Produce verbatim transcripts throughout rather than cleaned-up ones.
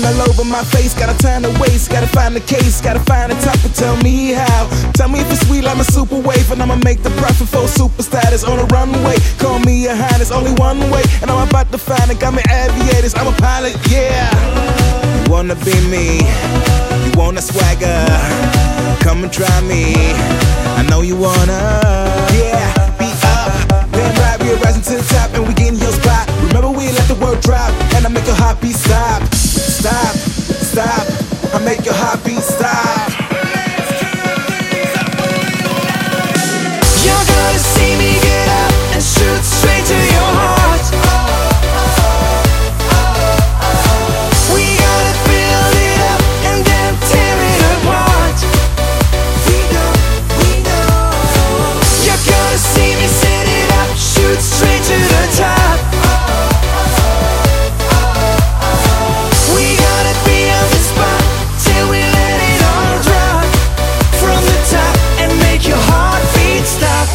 all over my face, gotta time to waste, gotta find the case, gotta find the top and tell me how. Tell me if it's sweet like a super wave, and I'ma make the profit for super status on the runway. Call me a highness, only one way, and I'm about to find it. Got me aviators, I'm a pilot, yeah. You wanna be me, you want a swagger, come and try me. I know you wanna, yeah. Be up, then right, we're rising to the top, and we getting your spot. Remember we let the world drop, and I make your heartbeat stop, stop, stop. I make your heartbeat stop. You're gonna see me get up and shoot straight to your heart. We gotta build it up and then tear it apart. We know, we know. You're gonna see me set it up, shoot straight to the top. We gotta be on the spot till we let it all drop from the top and make your heartbeat stop.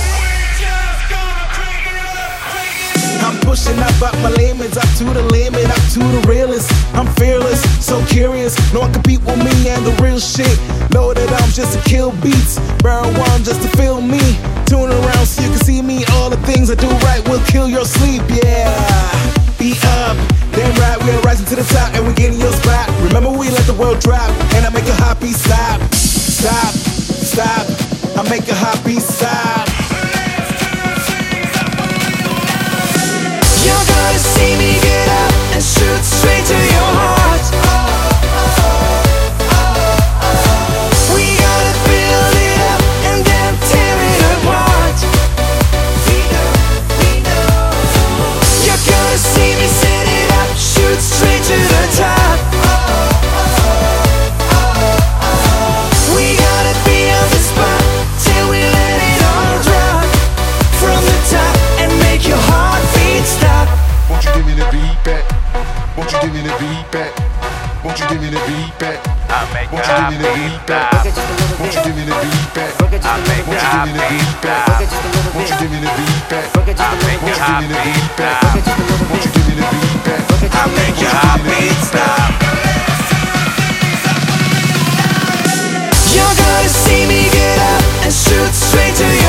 I'm pushing up, up my limits, up to the limit, up to the realest. I'm fearless, so curious. No one compete with me and the real shit. Know that I'm just to kill beats, burn one just to feel me. Tune around so you can see me. All the things I do right will kill your sleep, yeah. Be up, damn right, we're rising to the top and we're getting your spot. Remember we let the world drop, and I make your heartbeat stop, stop, stop. I make your heartbeat stop. You're gonna see me get up and shoot straight to your heart. We gotta build it up and then tear it apart. We know, we know. You're gonna see me set it up, shoot straight to the top. We gotta be on the spot till we let it all drop from the top and make your heartbeat stop. Won't you give me the beat back? Won't you give me the beat back? Won't you give me the beat back? I make Won't your you give me the heartbeat beat back? stop. Won't you give me the beat back? I make Won't your you give me the heartbeat beat back? stop. Won't you give me the beat back? I make Won't your you give me the heartbeat beat back? stop. Won't you give me the beat back? I make your heartbeat stop. You're gonna see me get up and shoot straight to your